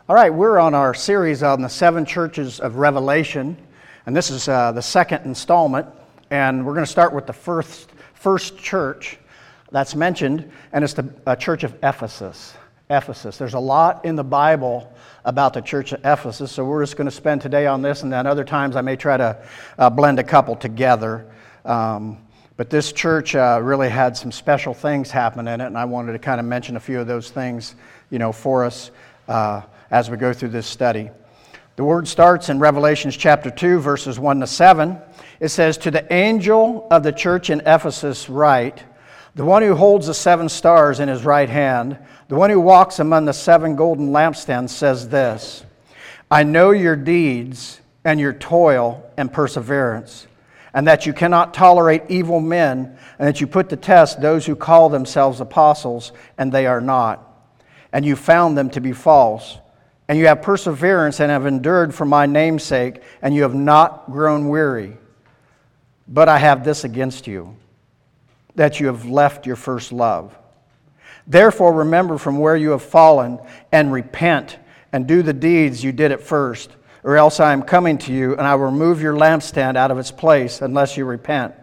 All right, we're on our series on the seven churches of Revelation, and this is the second installment, and we're going to start with the first church that's mentioned, and it's the church of Ephesus. Ephesus. There's a lot in the Bible about the church of Ephesus, so we're just going to spend today on this, and then other times I may try to blend a couple together. But this church really had some special things happen in it, and I wanted to kind of mention a few of those things, for us as we go through this study. The word starts in Revelation chapter 2, verses 1 to 7. It says, "To the angel of the church in Ephesus write, the one who holds the seven stars in his right hand, the one who walks among the seven golden lampstands says this, I know your deeds and your toil and perseverance, and that you cannot tolerate evil men, and that you put to test those who call themselves apostles, and they are not. And you found them to be false. And you have perseverance and have endured for my name's sake, and you have not grown weary. But I have this against you, that you have left your first love. Therefore remember from where you have fallen, and repent, and do the deeds you did at first, or else I am coming to you, and I will remove your lampstand out of its place, unless you repent.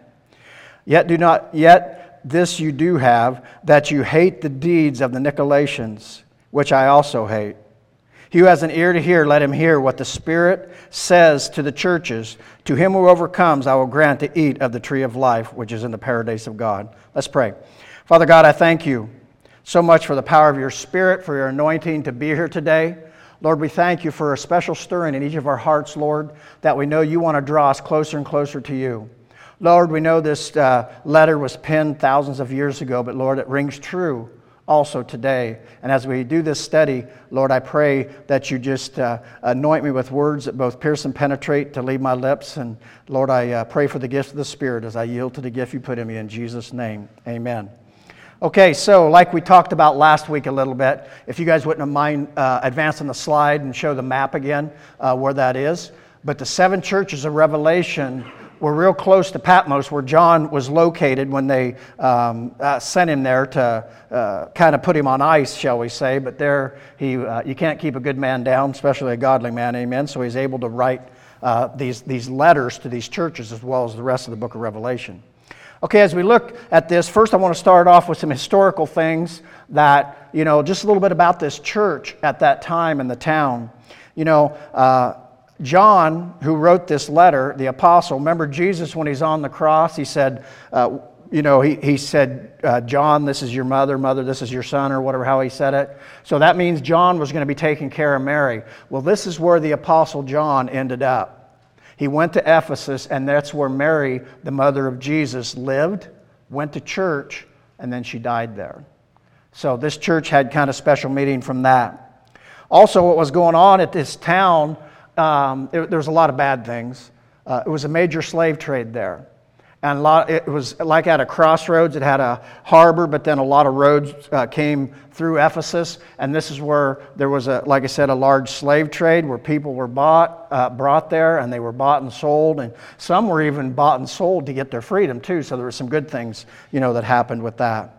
Yet this you do have, that you hate the deeds of the Nicolaitans, which I also hate. He who has an ear to hear, let him hear what the Spirit says to the churches. To him who overcomes, I will grant to eat of the tree of life, which is in the paradise of God." Let's pray. Father God, I thank you so much for the power of your Spirit, for your anointing to be here today. Lord, we thank you for a special stirring in each of our hearts, Lord, that we know you want to draw us closer and closer to you. Lord, we know this letter was penned thousands of years ago, but Lord, it rings true also today. And as we do this study, Lord, I pray that you just anoint me with words that both pierce and penetrate to leave my lips. And Lord, I pray for the gift of the Spirit as I yield to the gift you put in me. In Jesus' name, amen. Okay, so like we talked about last week a little bit, if you guys wouldn't mind advancing the slide and show the map again where that is. But the seven churches of Revelation were real close to Patmos, where John was located when they sent him there to kind of put him on ice, shall we say. But there, you can't keep a good man down, especially a godly man, amen. So he's able to write these letters to these churches as well as the rest of the book of Revelation. Okay, as we look at this, first I want to start off with some historical things that, just a little bit about this church at that time in the town. John, who wrote this letter, the apostle, remember Jesus when he's on the cross, he said, he said, John, this is your mother, this is your son, or whatever, how he said it. So that means John was going to be taking care of Mary. Well, this is where the apostle John ended up. He went to Ephesus, and that's where Mary, the mother of Jesus, lived, went to church, and then she died there. So this church had kind of special meaning from that. Also, what was going on at this town, there was a lot of bad things. It was a major slave trade there. And it was like at a crossroads. It had a harbor, but then a lot of roads came through Ephesus. And this is where there was, like I said, a large slave trade where people were brought there, and they were bought and sold. And some were even bought and sold to get their freedom too. So there were some good things, that happened with that.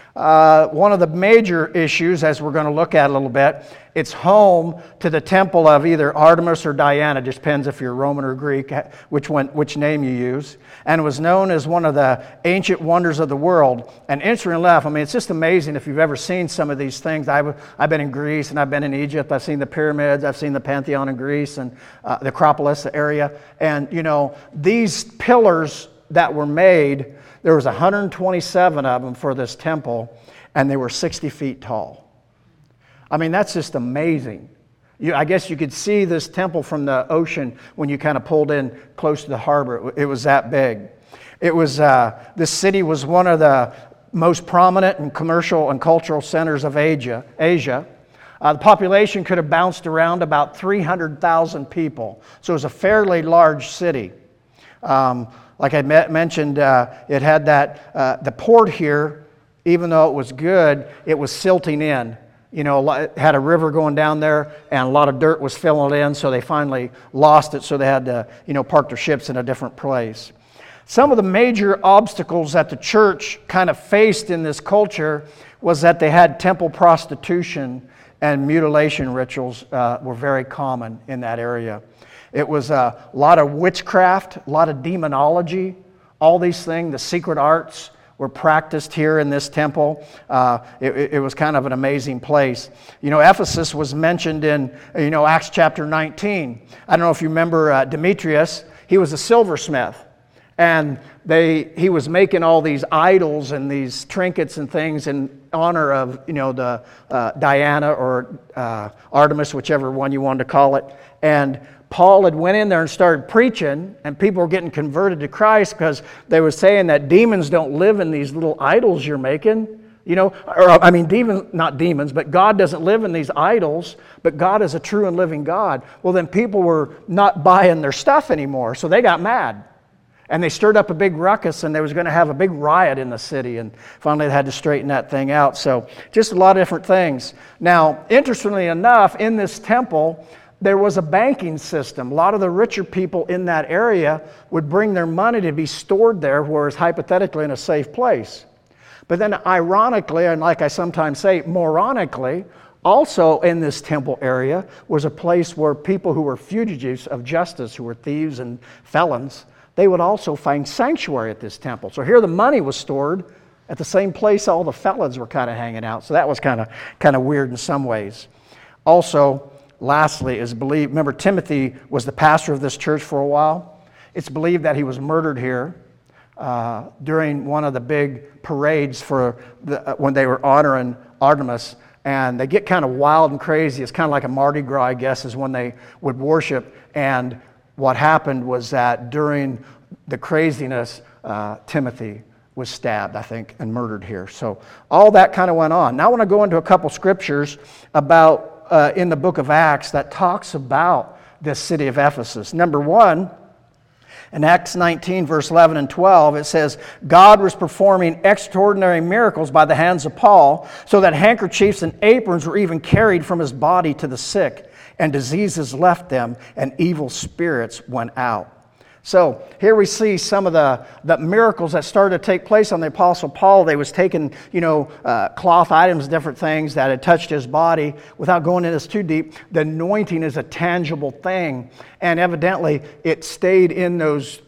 One of the major issues, as we're going to look at a little bit, it's home to the temple of either Artemis or Diana. Just depends if you're Roman or Greek, which name you use. And it was known as one of the ancient wonders of the world. And interesting enough, it's just amazing if you've ever seen some of these things. I've been in Greece and I've been in Egypt. I've seen the pyramids. I've seen the Pantheon in Greece and the Acropolis area. And, these pillars that were made, there was 127 of them for this temple, and they were 60 feet tall. That's just amazing. I guess you could see this temple from the ocean when you kind of pulled in close to the harbor. It was that big. It was this city was one of the most prominent and commercial and cultural centers of Asia. The population could have bounced around about 300,000 people, so it was a fairly large city. Like I mentioned, it had the port here, even though it was good, it was silting in. It had a river going down there, and a lot of dirt was filling it in, so they finally lost it, so they had to, park their ships in a different place. Some of the major obstacles that the church kind of faced in this culture was that they had temple prostitution and mutilation rituals were very common in that area. It was a lot of witchcraft, a lot of demonology, all these things, the secret arts were practiced here in this temple. It was kind of an amazing place. Ephesus was mentioned in, Acts chapter 19. I don't know if you remember Demetrius. He was a silversmith. And he was making all these idols and these trinkets and things in honor of, the Diana or Artemis, whichever one you wanted to call it. And Paul had went in there and started preaching, and people were getting converted to Christ because they were saying that demons don't live in these little idols you're making. Demons, not demons, but God doesn't live in these idols, but God is a true and living God. Well, then people were not buying their stuff anymore, so they got mad. And they stirred up a big ruckus, and they was going to have a big riot in the city, and finally they had to straighten that thing out. So just a lot of different things. Now, interestingly enough, in this temple, there was a banking system. A lot of the richer people in that area would bring their money to be stored there, whereas hypothetically in a safe place. But then ironically, and like I sometimes say, moronically, also in this temple area was a place where people who were fugitives of justice, who were thieves and felons, they would also find sanctuary at this temple. So here the money was stored at the same place all the felons were kind of hanging out. So that was kind of weird in some ways. Also, lastly, is believed, remember Timothy was the pastor of this church for a while. It's believed that he was murdered here during one of the big parades when they were honoring Artemis. And they get kind of wild and crazy. It's kind of like a Mardi Gras, I guess, is when they would worship. And what happened was that during the craziness, Timothy was stabbed, I think, and murdered here. So all that kind of went on. Now I want to go into a couple scriptures about in the book of Acts that talks about this city of Ephesus. Number one, in Acts 19, verse 11 and 12, it says, God was performing extraordinary miracles by the hands of Paul, so that handkerchiefs and aprons were even carried from his body to the sick, and diseases left them, and evil spirits went out. So here we see some of the miracles that started to take place on the Apostle Paul. They was taking, cloth items, different things that had touched his body. Without going into this too deep, the anointing is a tangible thing. And evidently, it stayed in those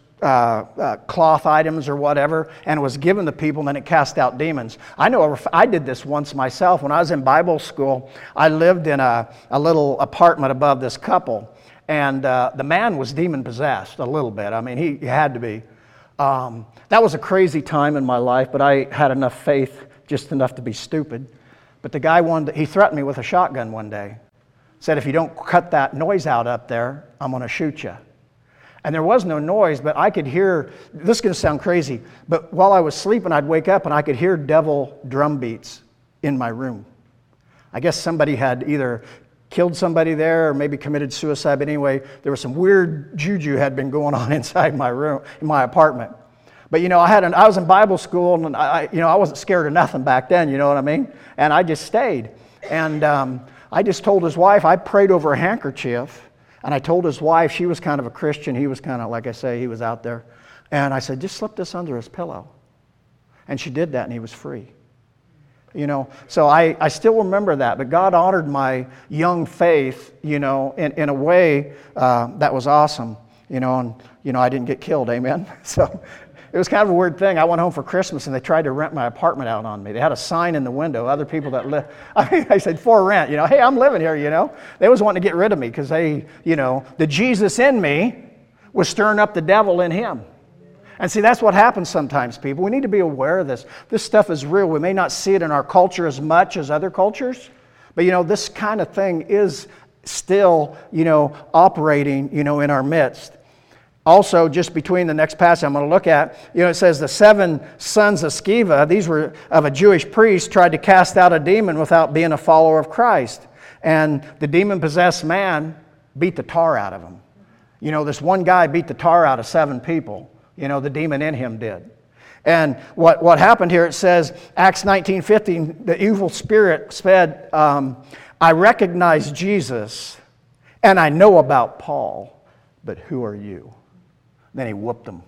cloth items or whatever, and was given to people, and then it cast out demons. I know I did this once myself. When I was in Bible school, I lived in a little apartment above this couple. And the man was demon-possessed a little bit. I mean, he had to be. That was a crazy time in my life, but I had enough faith, just enough to be stupid. But the guy he threatened me with a shotgun one day. Said, if you don't cut that noise out up there, I'm going to shoot you. And there was no noise, but I could hear, this is going to sound crazy, but while I was sleeping, I'd wake up and I could hear devil drum beats in my room. I guess somebody had either killed somebody there or maybe committed suicide, but anyway, there was some weird juju had been going on inside my room, in my apartment. But I was in Bible school, and I wasn't scared of nothing back then, you know what I mean? And I just stayed. And I just told his wife, I prayed over a handkerchief, and I told his wife, she was kind of a Christian, he was kind of, like I say, he was out there. And I said, just slip this under his pillow. And she did that, and he was free. So I still remember that, but God honored my young faith, in a way that was awesome, and I didn't get killed, amen. So it was kind of a weird thing. I went home for Christmas and they tried to rent my apartment out on me. They had a sign in the window, other people that live. I said, for rent, hey, I'm living here, They was wanting to get rid of me because the Jesus in me was stirring up the devil in him. And see, that's what happens sometimes, people. We need to be aware of this. This stuff is real. We may not see it in our culture as much as other cultures, but this kind of thing is still, operating, in our midst. Also, just between the next passage I'm going to look at, it says the 7 sons of Sceva, these were of a Jewish priest, tried to cast out a demon without being a follower of Christ. And the demon-possessed man beat the tar out of him. This one guy beat the tar out of 7 people. The demon in him did. And what happened here, it says, Acts 19:15, the evil spirit said, I recognize Jesus, and I know about Paul, but who are you? Then he whooped them.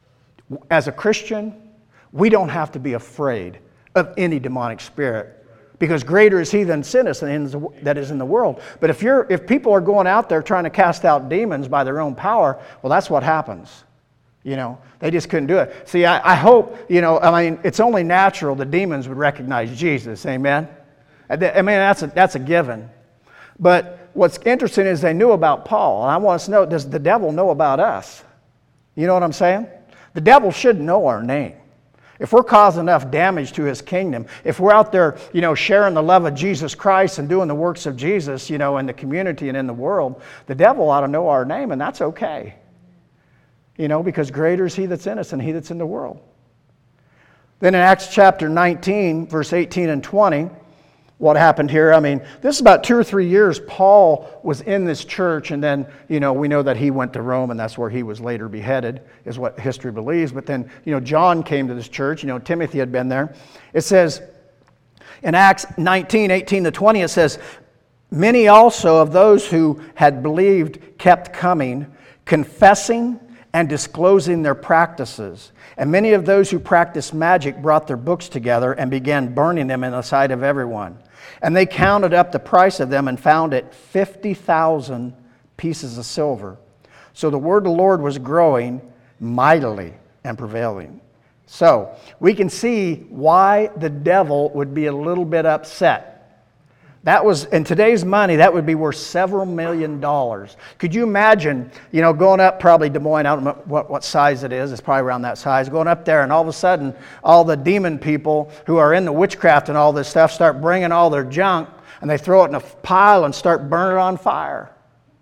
As a Christian, we don't have to be afraid of any demonic spirit Because greater is he than sin is that is in the world. But if people are going out there trying to cast out demons by their own power, well, that's what happens. They just couldn't do it. See, I hope, it's only natural the demons would recognize Jesus. Amen? That's a given. But what's interesting is they knew about Paul. And I want us to know, does the devil know about us? You know what I'm saying? The devil should know our name. If we're causing enough damage to his kingdom, if we're out there, sharing the love of Jesus Christ and doing the works of Jesus, in the community and in the world, the devil ought to know our name, and that's okay. Because greater is he that's in us than he that's in the world. Then in Acts chapter 19, verse 18 and 20, what happened here? This is about 2 or 3 years Paul was in this church, and then, we know that he went to Rome, and that's where he was later beheaded, is what history believes. But then, John came to this church. Timothy had been there. It says, in Acts 19, 18 to 20, it says, many also of those who had believed kept coming, confessing and disclosing their practices. And many of those who practiced magic brought their books together and began burning them in the sight of everyone. And they counted up the price of them and found it 50,000 pieces of silver. So the word of the Lord was growing mightily and prevailing. So we can see why the devil would be a little bit upset. That was, in today's money, that would be worth several $1 million. Could you imagine, going up probably Des Moines, I don't know what size it is, it's probably around that size, going up there and all of a sudden all the demon people who are in the witchcraft and all this stuff start bringing all their junk and they throw it in a pile and start burning it on fire.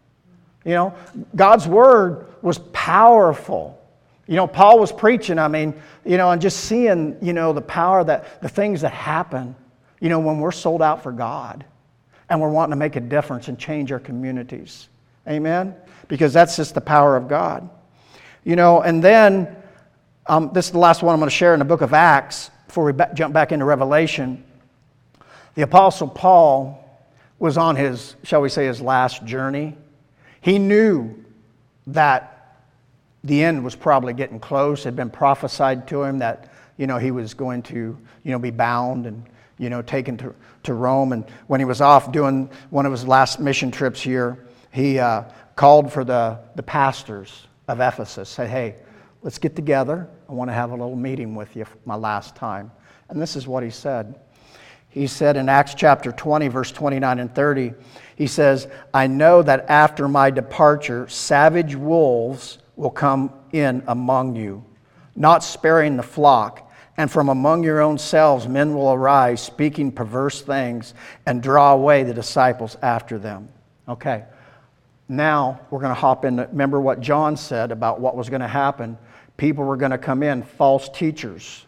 God's word was powerful. Paul was preaching, and just seeing, the power the things that happen. When we're sold out for God and we're wanting to make a difference and change our communities. Amen? Because that's just the power of God. And then, this is the last one I'm going to share in the book of Acts before we jump back into Revelation. The Apostle Paul was on his, shall we say, his last journey. He knew that the end was probably getting close. It had been prophesied to him that, he was going to, be bound and taken to Rome. And when he was off doing one of his last mission trips here, he called for the pastors of Ephesus, said, hey, let's get together. I want to have a little meeting with you my last time. And this is what he said. He said in Acts chapter 20, verse 29 and 30, he says, I know that after my departure, savage wolves will come in among you, not sparing the flock. And from among your own selves men will arise, speaking perverse things, and draw away the disciples after them. Okay, now we're going to hop in. Remember what John said about what was going to happen. People were going to come in, false teachers.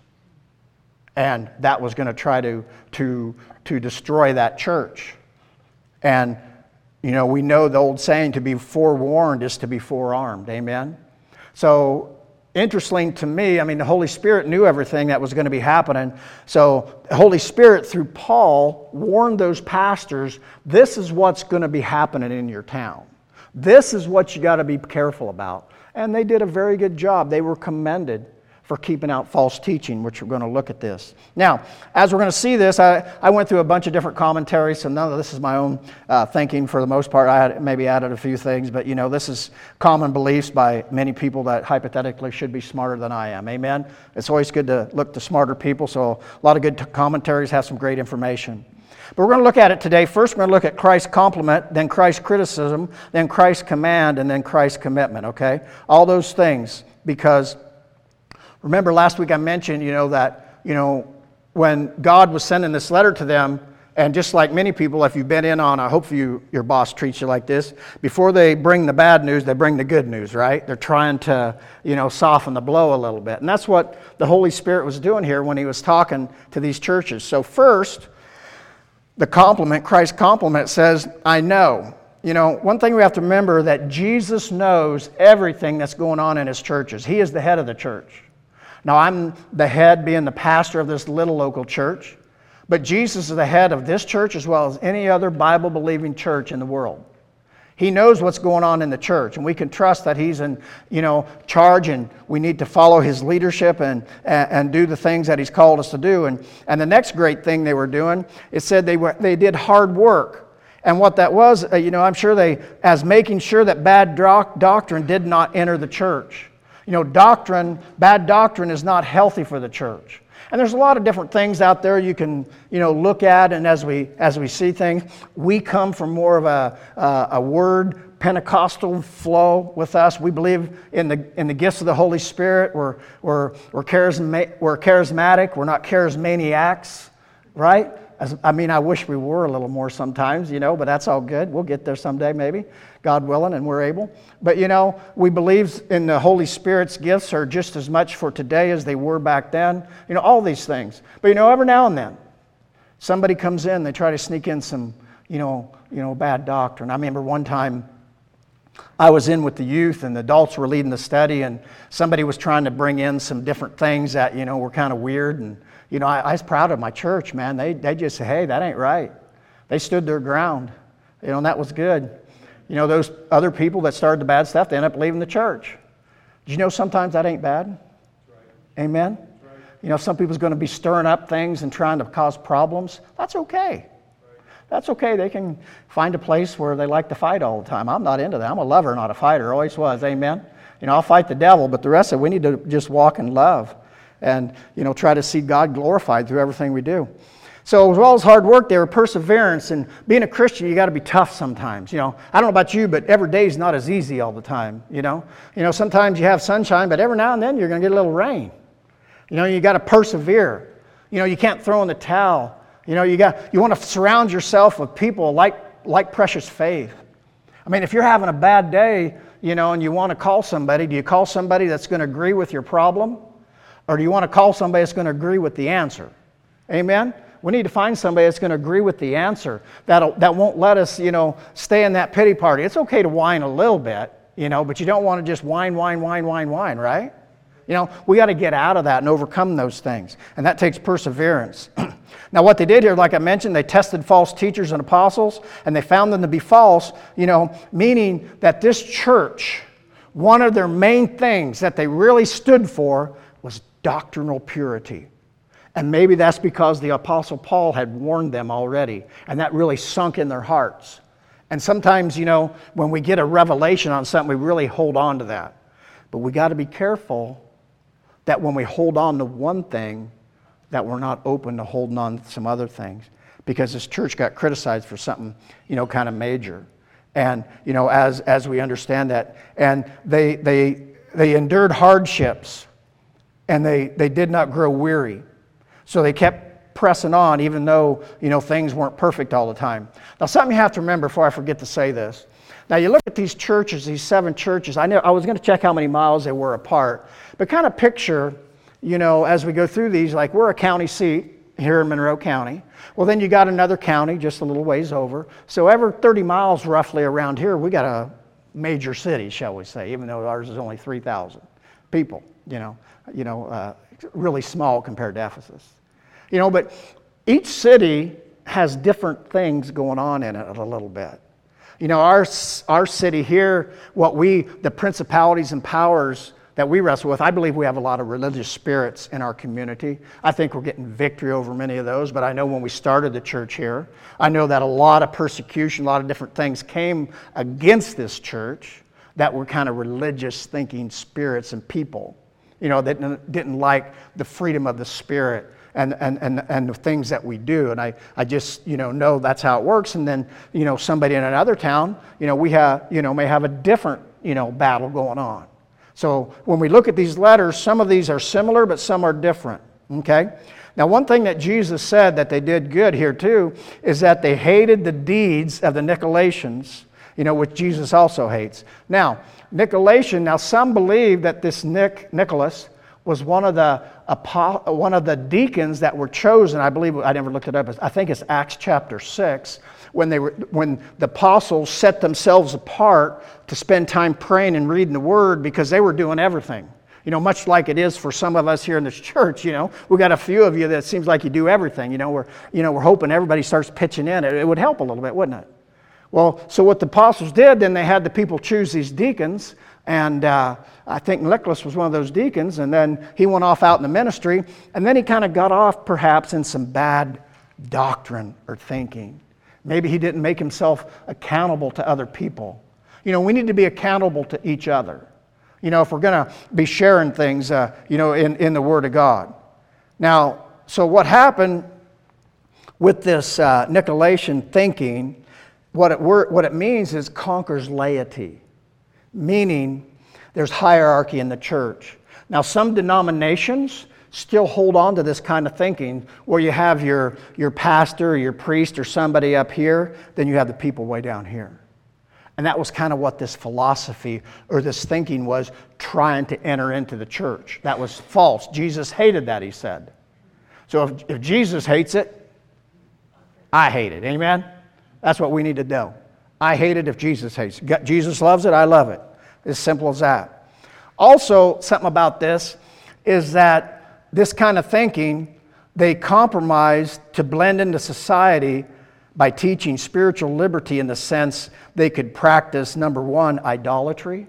And that was going to try to destroy that church. And, we know the old saying, to be forewarned is to be forearmed. Amen? So, interesting to me, the Holy Spirit knew everything that was going to be happening. So the Holy Spirit, through Paul, warned those pastors, this is what's going to be happening in your town. This is what you got to be careful about. And they did a very good job. They were commended for keeping out false teaching, which we're going to look at this. Now, as we're going to see this, I went through a bunch of different commentaries, so none of this is my own thinking for the most part. I had maybe added a few things, but this is common beliefs by many people that hypothetically should be smarter than I am. Amen? It's always good to look to smarter people, so a lot of good commentaries have some great information. But we're going to look at it today. First, we're going to look at Christ's compliment, then Christ's criticism, then Christ's command, and then Christ's commitment, okay? All those things, because remember last week I mentioned, that, when God was sending this letter to them, and just like many people, if you've been in on hopefully your boss treats you like this, before they bring the bad news, they bring the good news, right? They're trying to, soften the blow a little bit. And that's what the Holy Spirit was doing here when he was talking to these churches. So first, the compliment, Christ's compliment says, I know. One thing we have to remember that Jesus knows everything that's going on in his churches. He is the head of the church. Now, I'm the head, being the pastor of this little local church, but Jesus is the head of this church as well as any other Bible-believing church in the world. He knows what's going on in the church, and we can trust that He's in, charge, and we need to follow His leadership and do the things that He's called us to do. And the next great thing they were doing, it said they did hard work. And what that was, I'm sure as making sure that bad doctrine did not enter the church. Bad doctrine is not healthy for the church. And there's a lot of different things out there you can, look at, and as we see things, we come from more of a word Pentecostal flow with us. We believe in the gifts of the Holy Spirit. We're charismatic. We're not charismaniacs, right? I wish we were a little more sometimes, but that's all good. We'll get there someday, maybe, God willing, and we're able. But, we believe in the Holy Spirit's gifts are just as much for today as they were back then. All these things. But, every now and then, somebody comes in, they try to sneak in some, bad doctrine. I remember one time I was in with the youth, and the adults were leading the study, and somebody was trying to bring in some different things that, were kind of weird. And I was proud of my church, man. They just said, hey, that ain't right. They stood their ground, and that was good. Those other people that started the bad stuff, they end up leaving the church. Did you know sometimes that ain't bad? Right. Amen? Right. Some people's going to be stirring up things and trying to cause problems. That's okay. Right. That's okay. They can find a place where they like to fight all the time. I'm not into that. I'm a lover, not a fighter. Always was. Amen? I'll fight the devil, but the rest of it, we need to just walk in love. And, try to see God glorified through everything we do. So as well as hard work, there were perseverance. And being a Christian, you got to be tough sometimes. I don't know about you, but every day is not as easy all the time, Sometimes you have sunshine, but every now and then you're going to get a little rain. You got to persevere. You can't throw in the towel. You want to surround yourself with people like Precious Faith. If you're having a bad day, and you want to call somebody, do you call somebody that's going to agree with your problem? Or do you want to call somebody that's going to agree with the answer? Amen? We need to find somebody that's going to agree with the answer, that won't let us, stay in that pity party. It's okay to whine a little bit, but you don't want to just whine, right? We got to get out of that and overcome those things. And that takes perseverance. Now, what they did here, like I mentioned, they tested false teachers and apostles, and they found them to be false, meaning that this church, one of their main things that they really stood for was doctrinal purity. And maybe that's because the Apostle Paul had warned them already, and that really sunk in their hearts. And sometimes, when we get a revelation on something, we really hold on to that. But we got to be careful that when we hold on to one thing, that we're not open to holding on to some other things. Because this church got criticized for something, kind of major. And, as we understand that, and they endured hardships, and they did not grow weary. So they kept pressing on, even though, things weren't perfect all the time. Now, something you have to remember before I forget to say this. Now, you look at these churches, these 7 churches. I was going to check how many miles they were apart. But kind of picture, as we go through these, like we're a county seat here in Monroe County. Well, then you got another county just a little ways over. So every 30 miles roughly around here, we got a major city, shall we say, even though ours is only 3,000 people, really small compared to Ephesus. But each city has different things going on in it a little bit. Our city here, the principalities and powers that we wrestle with, I believe we have a lot of religious spirits in our community. I think we're getting victory over many of those, but I know when we started the church here, I know that a lot of persecution, a lot of different things came against this church that were kind of religious thinking spirits and people, that didn't like the freedom of the Spirit and the things that we do. And I just, know that's how it works. And then, somebody in another town, we have, may have a different, battle going on. So when we look at these letters, some of these are similar, but some are different, okay? Now, one thing that Jesus said that they did good here too is that they hated the deeds of the Nicolaitans, which Jesus also hates. Now, some believe that this Nicholas was one of the deacons that were chosen. I believe, I never looked it up, I think it's Acts chapter 6, when the apostles set themselves apart to spend time praying and reading the Word because they were doing everything. Much like it is for some of us here in this church, we got a few of you that seems like you do everything. We're hoping everybody starts pitching in. It would help a little bit, wouldn't it? Well, so what the apostles did, then they had the people choose these deacons, and I think Nicholas was one of those deacons, and then he went off out in the ministry, and then he kind of got off perhaps in some bad doctrine or thinking. Maybe he didn't make himself accountable to other people. You know, we need to be accountable to each other. You know, if we're going to be sharing things, in the Word of God. Now, so what happened with this Nicolaitan thinking, what it means is conquers laity, meaning there's hierarchy in the church. Now, some denominations still hold on to this kind of thinking where you have your pastor or your priest or somebody up here, then you have the people way down here. And that was kind of what this philosophy or this thinking was trying to enter into the church. That was false. Jesus hated that, he said. So if Jesus hates it, I hate it. Amen? That's what we need to do. I hate it if Jesus hates it. Jesus loves it, I love it. As simple as that. Also, something about this is that this kind of thinking, they compromised to blend into society by teaching spiritual liberty in the sense they could practice, number one, idolatry.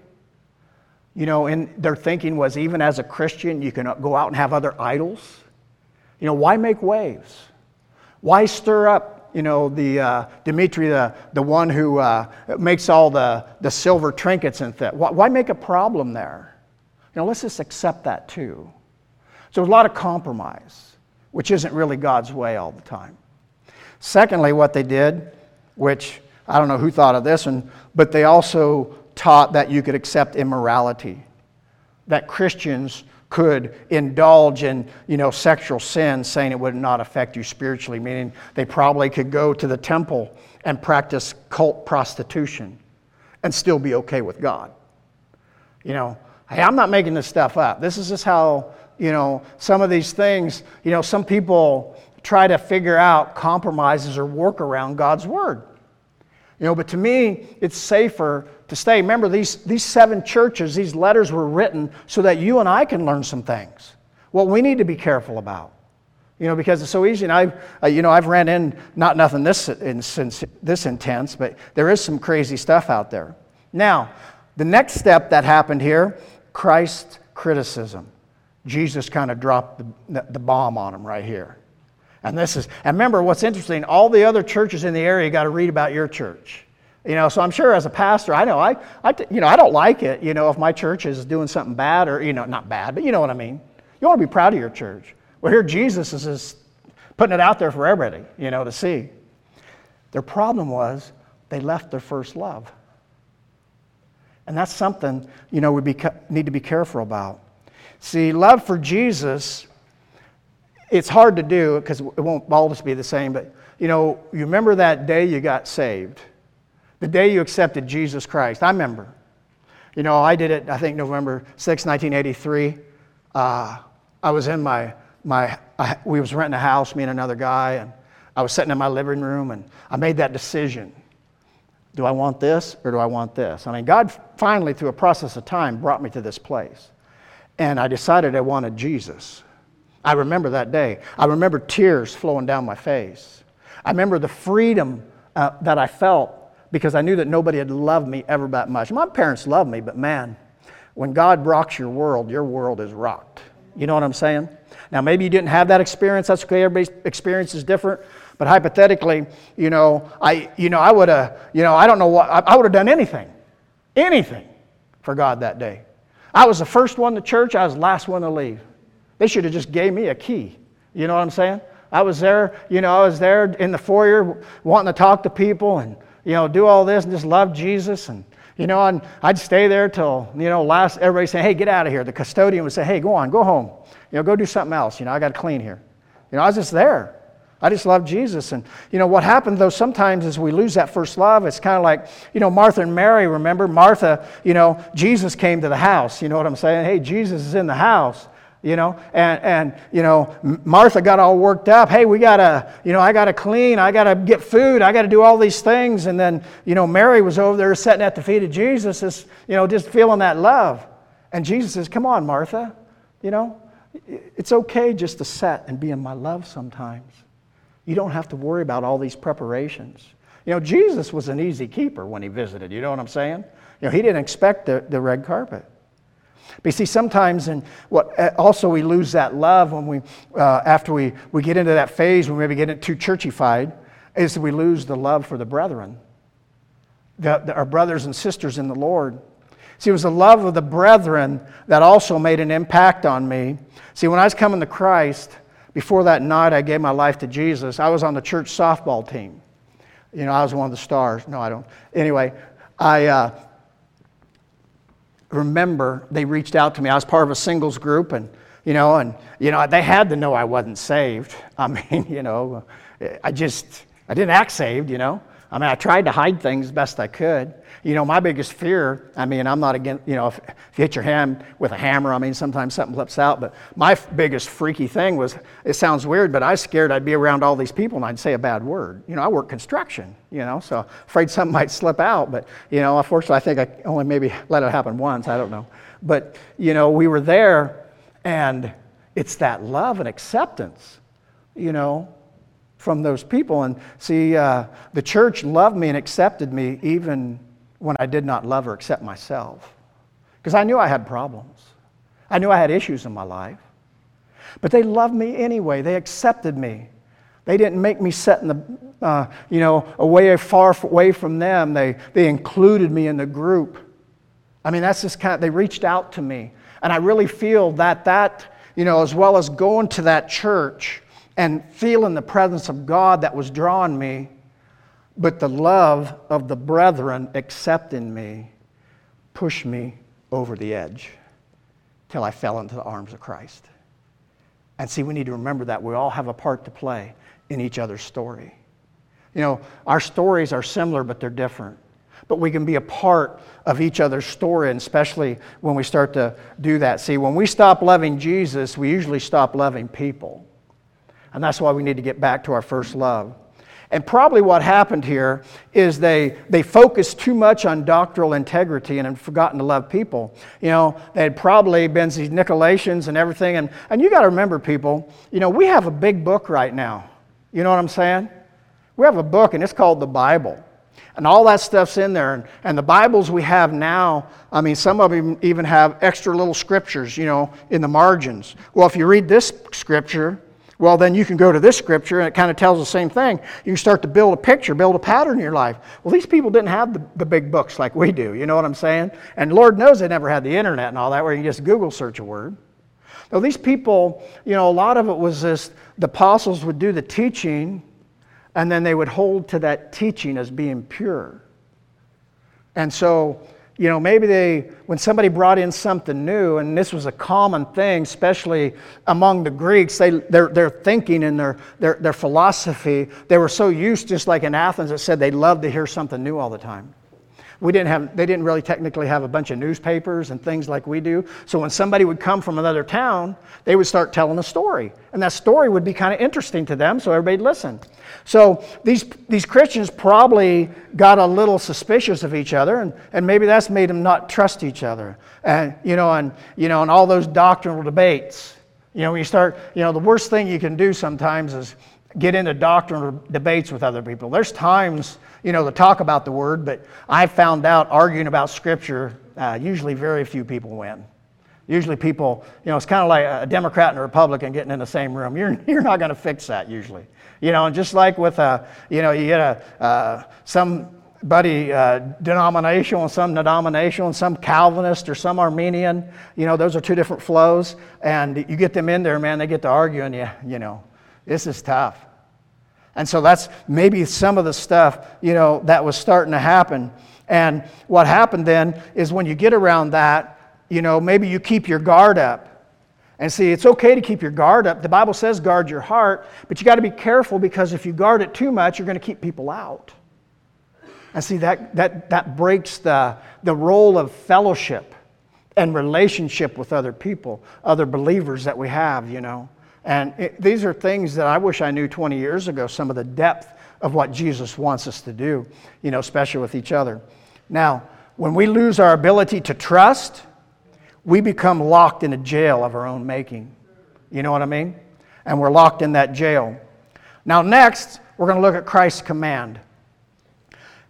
You know, and their thinking was even as a Christian, you can go out and have other idols. You know, why make waves? Why stir up, the Dimitri, the one who makes all the silver trinkets and that? Why make a problem there? Let's just accept that too. So there's a lot of compromise, which isn't really God's way all the time. Secondly, what they did, which I don't know who thought of this one, but they also taught that you could accept immorality, that Christians could indulge in, sexual sin, saying it would not affect you spiritually, meaning they probably could go to the temple and practice cult prostitution and still be okay with God. Hey, I'm not making this stuff up. This is just how, some of these things, some people try to figure out compromises or work around God's Word. But to me, it's safer to stay. Remember, these 7 churches, these letters were written so that you and I can learn some things. What we need to be careful about. Because it's so easy. And I've ran in, not nothing this intense, but there is some crazy stuff out there. Now, the next step that happened here, Christ criticism. Jesus kind of dropped the bomb on them right here. And remember what's interesting, all the other churches in the area got to read about your church. So I'm sure as a pastor, I know I don't like it, if my church is doing something bad or, not bad, but you know what I mean. You want to be proud of your church. Well, here Jesus is just putting it out there for everybody, to see. Their problem was they left their first love. And that's something, we need to be careful about. See, love for Jesus, it's hard to do because it won't always be the same, but you remember that day you got saved, the day you accepted Jesus Christ. I remember. I did it, I think November 6, 1983. I was in we was renting a house, me and another guy, and I was sitting in my living room and I made that decision. Do I want this or do I want this? God finally, through a process of time, brought me to this place. And I decided I wanted Jesus. I remember that day. I remember tears flowing down my face. I remember the freedom that I felt because I knew that nobody had loved me ever that much. My parents loved me, but man, when God rocks your world is rocked. You know what I'm saying? Now, maybe you didn't have that experience. That's okay. Everybody's experience is different. But hypothetically, I would have, I don't know what, I would have done anything for God that day. I was the first one to church. I was the last one to leave. They should have just gave me a key. You know what I'm saying? I was there, in the foyer wanting to talk to people and, do all this and just love Jesus. And, and I'd stay there till, everybody saying, hey, get out of here. The custodian would say, hey, go on, go home. Go do something else. I got to clean here. I was just there. I just love Jesus. And, what happened, though, sometimes is we lose that first love. It's kind of like, Martha and Mary, remember? Martha, Jesus came to the house. You know what I'm saying? Hey, Jesus is in the house. And Martha got all worked up. Hey, we gotta, I gotta clean, I gotta get food, I gotta do all these things. And then, Mary was over there sitting at the feet of Jesus, just feeling that love. And Jesus says, come on, Martha, it's okay just to sit and be in my love sometimes. You don't have to worry about all these preparations. You know, Jesus was an easy keeper when he visited. You know what I'm saying? You know, he didn't expect the red carpet. But you see, sometimes also we lose that love when after we get into that phase, we maybe get too churchified, is we lose the love for the brethren, our brothers and sisters in the Lord. See, it was the love of the brethren that also made an impact on me. See, when I was coming to Christ, before that night I gave my life to Jesus, I was on the church softball team. You know, I was one of the stars. No, I don't. Anyway, I remember they reached out to me. I was part of a singles group, and they had to know I wasn't saved. I mean, I didn't act saved, I tried to hide things best I could. My biggest fear, I'm not against, if you hit your hand with a hammer, sometimes something flips out. But my biggest freaky thing was, it sounds weird, but I was scared I'd be around all these people and I'd say a bad word. I work construction, so afraid something might slip out. But, unfortunately, I think I only maybe let it happen once. I don't know. But, we were there, and it's that love and acceptance, from those people. And see, the church loved me and accepted me even when I did not love or accept myself. Because I knew I had problems. I knew I had issues in my life. But they loved me anyway. They accepted me. They didn't make me sit in the, far away from them. They included me in the group. That's just they reached out to me. And I really feel that, as well as going to that church and feeling the presence of God that was drawing me, but the love of the brethren accepting me pushed me over the edge till I fell into the arms of Christ. And see, we need to remember that we all have a part to play in each other's story. Our stories are similar, but they're different. But we can be a part of each other's story, and especially when we start to do that. See, when we stop loving Jesus, we usually stop loving people. And that's why we need to get back to our first love. And probably what happened here is they focused too much on doctrinal integrity and had forgotten to love people. They had probably been these Nicolaitans and everything. And you got to remember, people, we have a big book right now. You know what I'm saying? We have a book, and it's called the Bible. And all that stuff's in there. And the Bibles we have now, some of them even have extra little scriptures, in the margins. Well, if you read this scripture, well, then you can go to this scripture, and it kind of tells the same thing. You can start to build a picture, build a pattern in your life. Well, these people didn't have the big books like we do. You know what I'm saying? And Lord knows they never had the internet and all that, where you can just Google search a word. Now, these people, a lot of it was this, the apostles would do the teaching, and then they would hold to that teaching as being pure. And so, maybe when somebody brought in something new, and this was a common thing, especially among the Greeks, their thinking and their philosophy, they were so used, just like in Athens, it said they loved to hear something new all the time. They didn't really technically have a bunch of newspapers and things like we do. So when somebody would come from another town, they would start telling a story. And that story would be kind of interesting to them, so everybody'd listen. So these Christians probably got a little suspicious of each other, and maybe that's made them not trust each other. And all those doctrinal debates. When you start, the worst thing you can do sometimes is get into doctrinal debates with other people. There's times, to talk about the Word, but I found out arguing about Scripture, usually very few people win. Usually people, it's kind of like a Democrat and a Republican getting in the same room. You're not going to fix that usually. And just like with you get somebody denominational and some denominational and some Calvinist or some Armenian, those are two different flows, and you get them in there, man, they get to argue, and this is tough. And so that's maybe some of the stuff, that was starting to happen. And what happened then is when you get around that, maybe you keep your guard up. And see, it's okay to keep your guard up. The Bible says guard your heart, but you got to be careful, because if you guard it too much, you're going to keep people out. And see, that breaks the role of fellowship and relationship with other people, other believers that we have, And these are things that I wish I knew 20 years ago, some of the depth of what Jesus wants us to do, especially with each other. Now, when we lose our ability to trust, we become locked in a jail of our own making. You know what I mean? And we're locked in that jail. Now, next, we're going to look at Christ's command.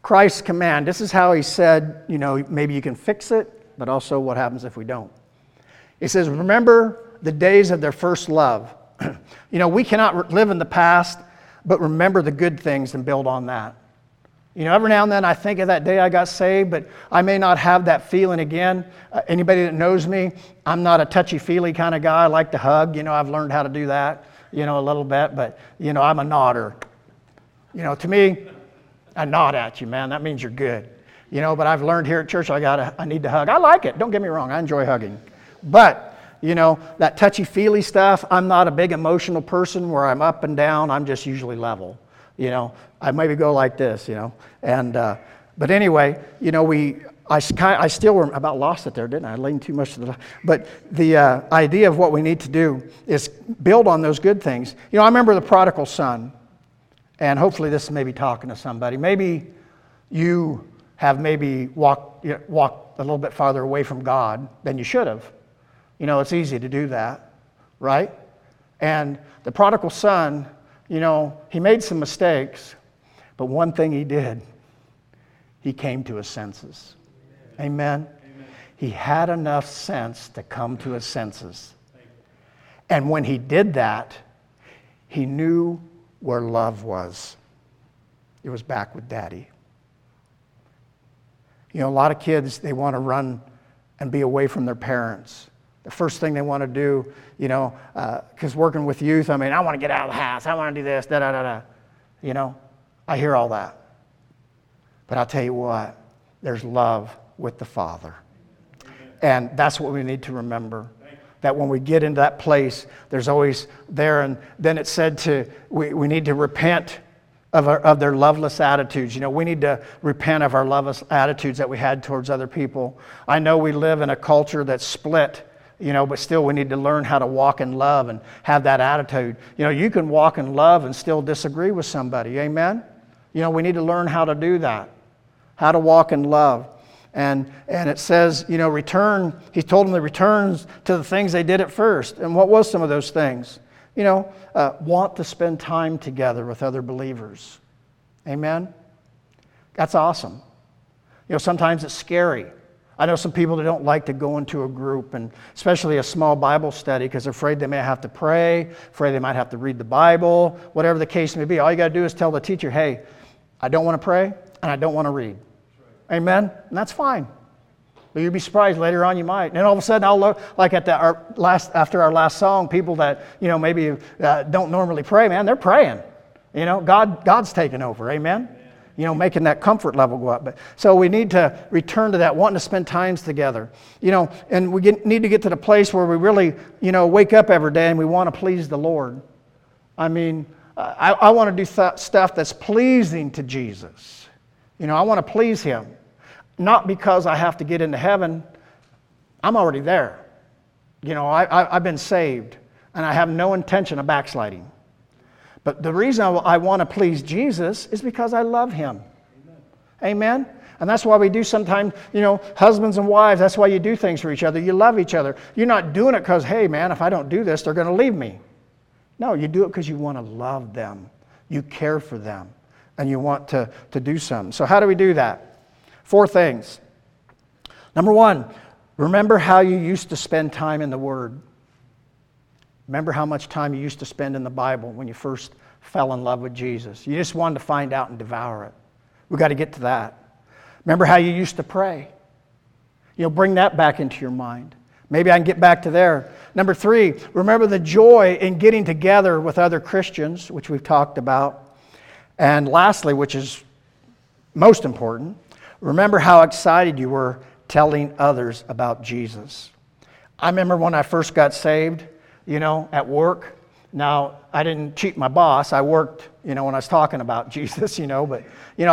Christ's command. This is how he said, maybe you can fix it, but also what happens if we don't. He says, remember the days of their first love. We cannot live in the past, but remember the good things and build on that. Every now and then I think of that day I got saved, but I may not have that feeling again. Anybody that knows me, I'm not a touchy-feely kind of guy. I like to hug. I've learned how to do that, a little bit, but, I'm a nodder. To me, I nod at you, man. That means you're good. But I've learned here at church I need to hug. I like it. Don't get me wrong. I enjoy hugging. But, that touchy-feely stuff, I'm not a big emotional person where I'm up and down. I'm just usually level. I maybe go like this, and but anyway, I still about lost it there, didn't I? I leaned too much to the left. But the idea of what we need to do is build on those good things. I remember the prodigal son, and hopefully this may be talking to somebody. Maybe you have walked a little bit farther away from God than you should have. It's easy to do that, right? And the prodigal son, he made some mistakes, but one thing he did, he came to his senses. Amen? Amen. He had enough sense to come to his senses. And when he did that, he knew where love was. It was back with Daddy. A lot of kids, they want to run and be away from their parents. The first thing they want to do, because working with youth, I want to get out of the house. I want to do this, da-da-da-da. I hear all that. But I'll tell you what, there's love with the Father. And that's what we need to remember. That when we get into that place, there's always there. And then it said we need to repent of their loveless attitudes. We need to repent of our loveless attitudes that we had towards other people. I know we live in a culture that's split. But still we need to learn how to walk in love and have that attitude. You can walk in love and still disagree with somebody. Amen? We need to learn how to do that. How to walk in love. And it says, return. He told them to return to the things they did at first. And what was some of those things? Want to spend time together with other believers. Amen? That's awesome. Sometimes it's scary. I know some people that don't like to go into a group, and especially a small Bible study, because they're afraid they may have to pray, afraid they might have to read the Bible, whatever the case may be. All you got to do is tell the teacher, hey, I don't want to pray, and I don't want to read. Right. Amen? And that's fine. But you'd be surprised later on you might. And then all of a sudden I'll look, like after our last song, people that, maybe don't normally pray, man, they're praying. God's taking over. Amen? Making that comfort level go up. But so we need to return to that, wanting to spend times together. And we need to get to the place where we really, wake up every day and we want to please the Lord. I want to do stuff that's pleasing to Jesus. I want to please Him. Not because I have to get into heaven. I'm already there. I've been saved, and I have no intention of backsliding. But the reason I want to please Jesus is because I love Him. Amen? And that's why we do sometimes, husbands and wives, that's why you do things for each other. You love each other. You're not doing it because, hey, man, if I don't do this, they're going to leave me. No, you do it because you want to love them. You care for them. And you want to do something. So how do we do that? 4 things. Number 1, remember how you used to spend time in the Word. Remember how much time you used to spend in the Bible when you first fell in love with Jesus. You just wanted to find out and devour it. We've got to get to that. Remember how you used to pray. Bring that back into your mind. Maybe I can get back to there. Number 3, remember the joy in getting together with other Christians, which we've talked about. And lastly, which is most important, remember how excited you were telling others about Jesus. I remember when I first got saved, at work. Now, I didn't cheat my boss. I worked, when I was talking about Jesus, but,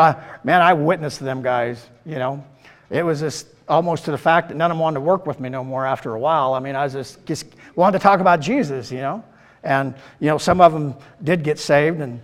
I witnessed them guys, It was just almost to the fact that none of them wanted to work with me no more after a while. I was just wanted to talk about Jesus, And, some of them did get saved, and,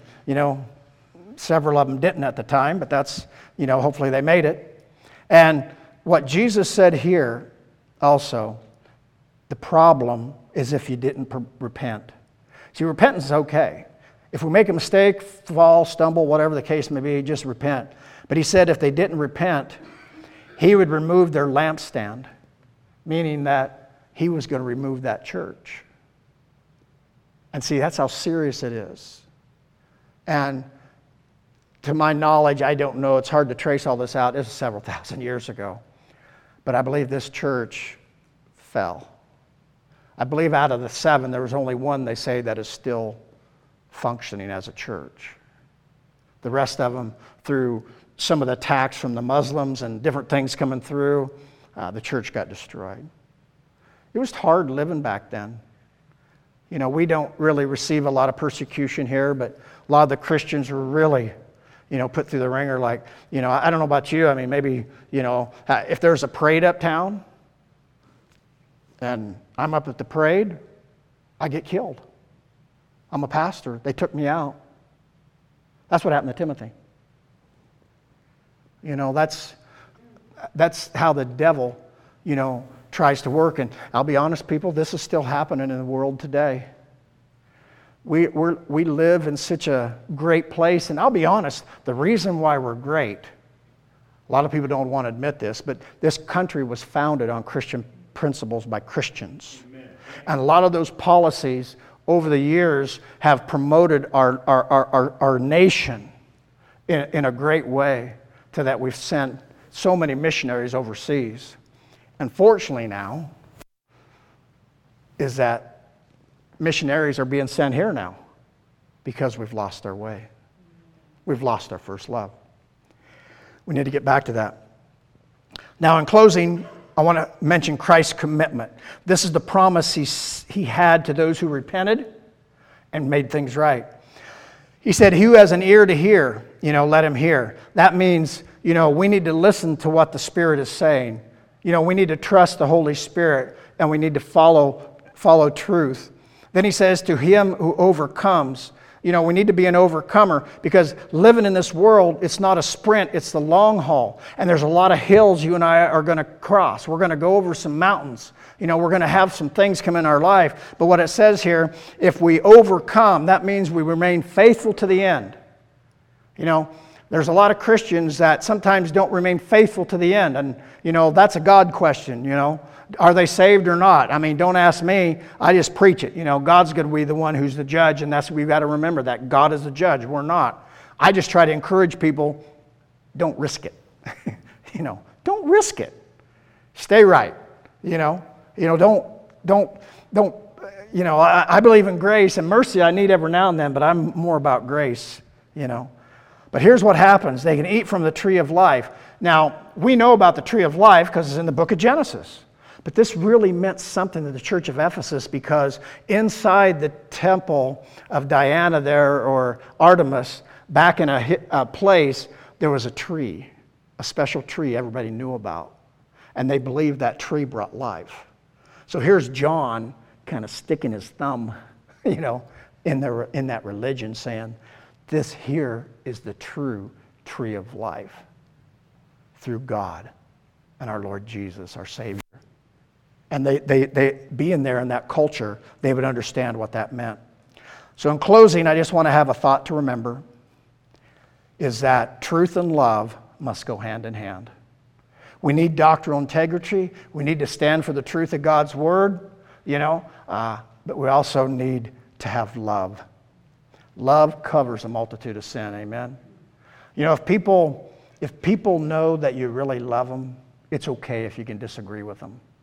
several of them didn't at the time, but that's, hopefully they made it. And what Jesus said here also, the problem is if you didn't repent. See, repentance is okay. If we make a mistake, fall, stumble, whatever the case may be, just repent. But he said if they didn't repent, he would remove their lampstand, meaning that he was going to remove that church. And see, that's how serious it is. And to my knowledge, I don't know, it's hard to trace all this out. This is several thousand years ago. But I believe this church fell. I believe out of the 7, there was only one, they say, that is still functioning as a church. The rest of them, through some of the attacks from the Muslims and different things coming through, the church got destroyed. It was hard living back then. You know, we don't really receive a lot of persecution here, but a lot of the Christians were really, put through the ringer. Like, I don't know about you. I mean, maybe, if there's a parade uptown and I'm up at the parade, I get killed. I'm a pastor. They took me out. That's what happened to Timothy. That's how the devil, tries to work. And I'll be honest, people, this is still happening in the world today. We live in such a great place. And I'll be honest, the reason why we're great, a lot of people don't want to admit this, but this country was founded on Christian principles by Christians. Amen. And a lot of those policies over the years have promoted our nation in a great way, to that we've sent so many missionaries overseas. Unfortunately now, is that missionaries are being sent here now because we've lost our way. We've lost our first love. We need to get back to that. Now, in closing, I want to mention Christ's commitment. This is the promise he had to those who repented and made things right. He said, "Who has an ear to hear, let him hear." That means, we need to listen to what the Spirit is saying. We need to trust the Holy Spirit, and we need to follow truth. Then he says, "To him who overcomes." We need to be an overcomer, because living in this world, it's not a sprint, it's the long haul. And there's a lot of hills you and I are going to cross. We're going to go over some mountains. We're going to have some things come in our life. But what it says here, if we overcome, that means we remain faithful to the end. There's a lot of Christians that sometimes don't remain faithful to the end. And, that's a God question, Are they saved or not? I mean, don't ask me. I just preach it. God's going to be the one who's the judge, and we've got to remember that. God is the judge. We're not. I just try to encourage people, don't risk it. Don't risk it. Stay right. I believe in grace and mercy. I need every now and then, but I'm more about grace, But here's what happens. They can eat from the tree of life. Now, we know about the tree of life because it's in the book of Genesis. But this really meant something to the church of Ephesus, because inside the temple of Diana there, or Artemis, back in a place, there was a tree, a special tree everybody knew about. And they believed that tree brought life. So here's John kind of sticking his thumb, in that religion, saying, this here is the true tree of life through God and our Lord Jesus, our Savior. And they being there in that culture, they would understand what that meant. So in closing, I just want to have a thought to remember, is that truth and love must go hand in hand. We need doctrinal integrity. We need to stand for the truth of God's Word, but we also need to have love. Love covers a multitude of sin, amen? If people know that you really love them, it's okay if you can disagree with them.